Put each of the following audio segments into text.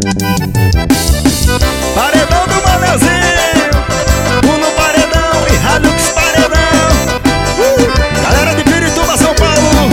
Paredão do Manelzinho, Pulo Paredão e Radux Paredão. Galera de Pirituba, São Paulo.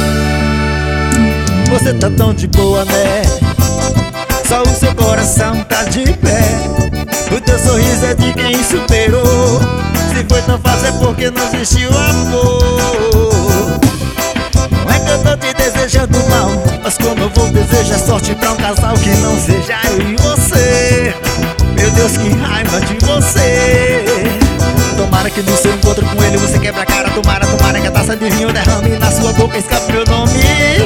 Você tá tão de boa, né? Só o seu coração tá de pé. O teu sorriso é de quem superou. Se foi tão fácil é porque não existiu amor. Não é que eu tô te desejando mal, mas como eu vou desejar sorte pra um casal que não seja eu e você. Meu Deus, que raiva de você. Tomara que no seu encontro com ele você quebra a cara. Tomara que a taça de vinho derrame na sua boca e escape meu nome.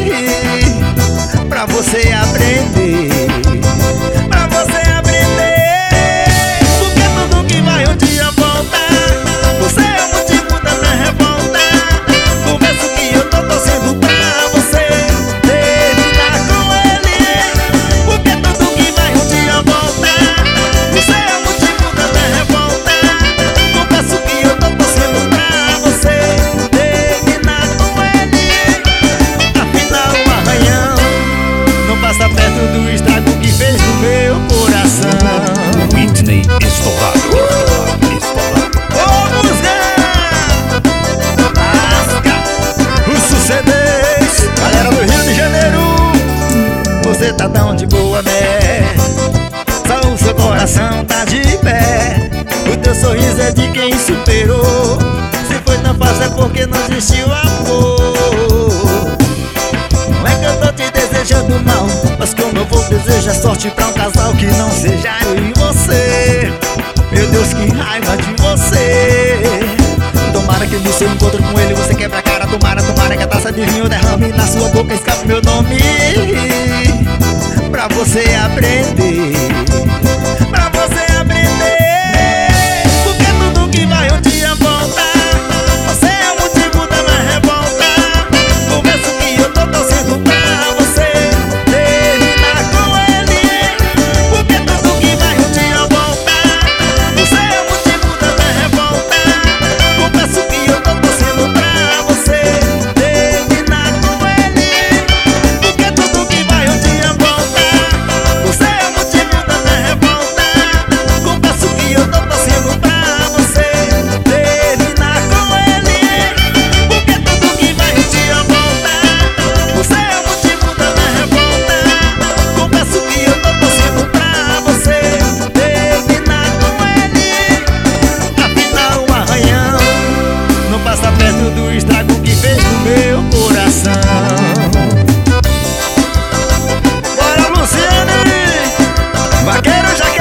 Pra você aprender, pra você aprender. Porque tudo que vai um dia voltar. Você é o motivo da minha revolta. Confesso que eu tô torcendo pra você terminar com ele. Porque tudo que vai um dia voltar. Você é o motivo da minha revolta. Confesso que eu tô torcendo pra você terminar com ele. Afinal o arranhão não passa perto do estrago que fez no meu coração. Whitney estourado. Vamos ver! Lasca os sucedês. Galera do Rio de Janeiro, você tá tão de boa, né? Só o seu coração tá de pé. O teu sorriso é de quem superou. Se foi tão fácil é porque não existiu amor. Não é que eu tô te desejando mal, mas como eu vou desejar sorte pra um casal que não seja eu e você. Meu Deus, que raiva de você. Tomara que no seu encontro com ele você quebra a cara. Tomara que a taça de vinho derrame na sua boca e escape meu nome. Pra você aprender, pra você aprender. Porque tudo que vai um dia voltar. Você é o motivo da minha revolta. Confesso que eu tô torcendo pra você terminar com ele. Porque tudo que vai um dia voltar. Você é o motivo da minha revolta. Confesso que eu tô torcendo pra você terminar com ele. Porque tudo que vai um dia voltar. Você é o motivo da minha revolta. Confesso que eu tô torcendo pra você terminar com ele. Porque tudo que vai um dia voltar. Você é o motivo da minha revolta. Confesso que eu tô torcendo pra você terminar com ele. Afinal o arranhão não passa perto do estrago que fez no meu coração. Bora, Luciane! Vaqueiro já